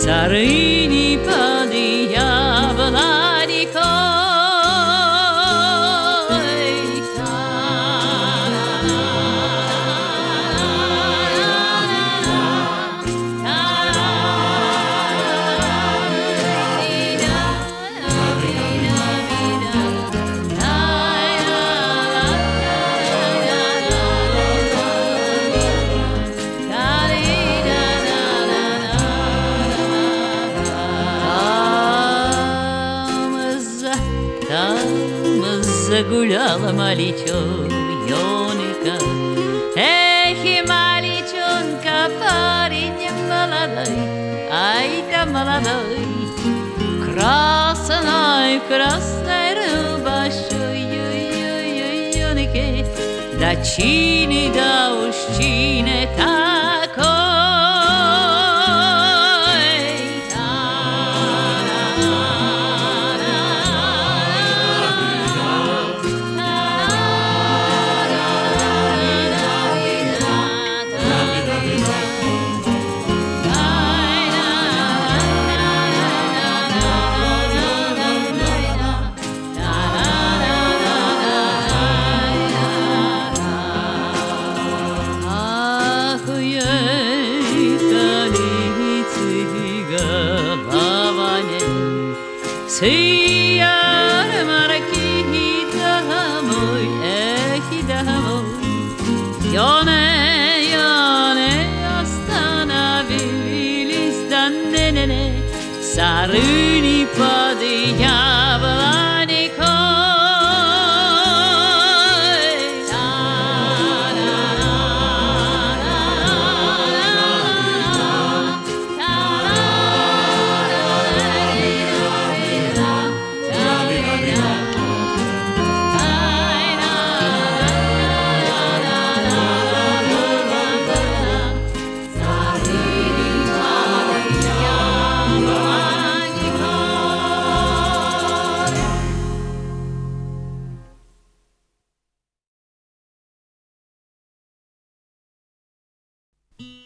Sarыни подъявлали Загуляла маличонка, эх, и маличонка, парень молодой, ай да молодой, красной, красной рубашой, ой-ой-ой-ой-ой, да чини, да уж чини такой. Sıyar maraki dahamoy, dahamoy, yone yone astana vilistan ne sarıni podiyavlani